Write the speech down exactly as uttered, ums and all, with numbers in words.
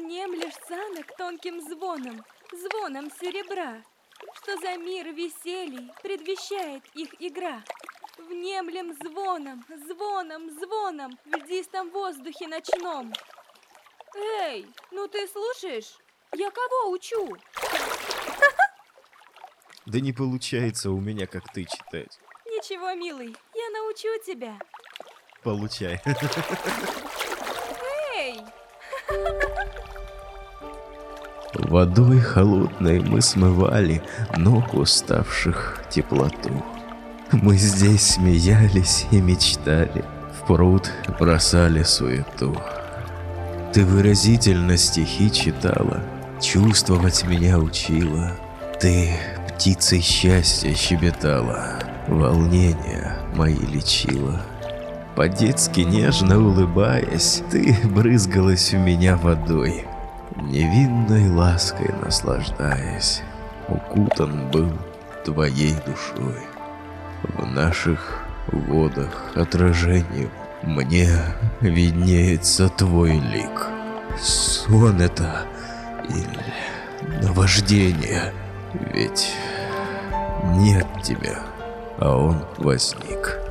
Внемлешь санок тонким звоном, звоном серебра, что за мир веселий предвещает их игра. Внемлем звоном, звоном, звоном в льдистом воздухе ночном. Эй, ну ты слушаешь? Я кого учу? Да не получается у меня, как ты, читать. Ничего, милый, я научу тебя. Получай. Эй! Водой холодной мы смывали ног уставших теплоту. Мы здесь смеялись и мечтали, в пруд бросали суету. Ты выразительно стихи читала, чувствовать меня учила. Ты птицей счастья щебетала, волнения мои лечила. По-детски нежно улыбаясь, ты брызгалась в меня водой, невинной лаской наслаждаясь, укутан был твоей душой. В наших водах отражением мне виднеется твой лик. Сон это или наваждение, ведь нет тебя, а он возник.